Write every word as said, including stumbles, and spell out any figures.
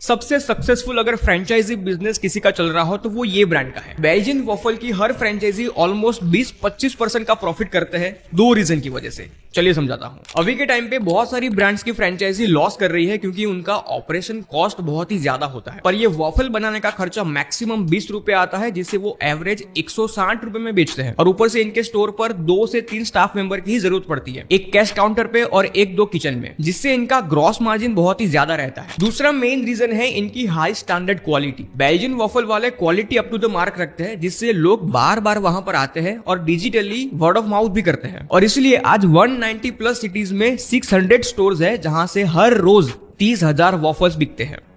सबसे सक्सेसफुल अगर franchise business किसी का चल रहा हो तो वो ये ब्रांड का है। बेल्जियन वॉफल की हर फ्रेंचाइजी ऑलमोस्ट बीस पच्चीस परसेंट का प्रॉफिट करते हैं दो रीजन की वजह से। चलिए समझाता हूं। अभी के टाइम पे बहुत सारी ब्रांड्स की फ्रेंचाइजी लॉस कर रही है क्योंकि उनका ऑपरेशन कॉस्ट बहुत ही ज्यादा होता है, पर ये वॉफल बनाने का खर्चा मैक्सिमम बीस रुपए आता है, जिससे वो एवरेज एक सौ साठ रुपए में बेचते हैं। और ऊपर से इनके स्टोर पर दो से तीन स्टाफ मेंबर की ही जरूरत पड़ती है, एक कैश काउंटर पे और एक दो किचन में, जिससे इनका ग्रॉस मार्जिन बहुत ही ज्यादा रहता है। दूसरा मेन रीजन है इनकी high standard quality. Belgian waffle वाले quality up to the mark रखते हैं, जिससे लोग बार बार वहां पर आते हैं और डिजिटली वर्ड ऑफ माउथ भी करते हैं। और इसलिए आज एक सौ नब्बे प्लस सिटीज में छह सौ स्टोर्स है जहां से हर रोज तीस हजार वॉफल्स बिकते हैं।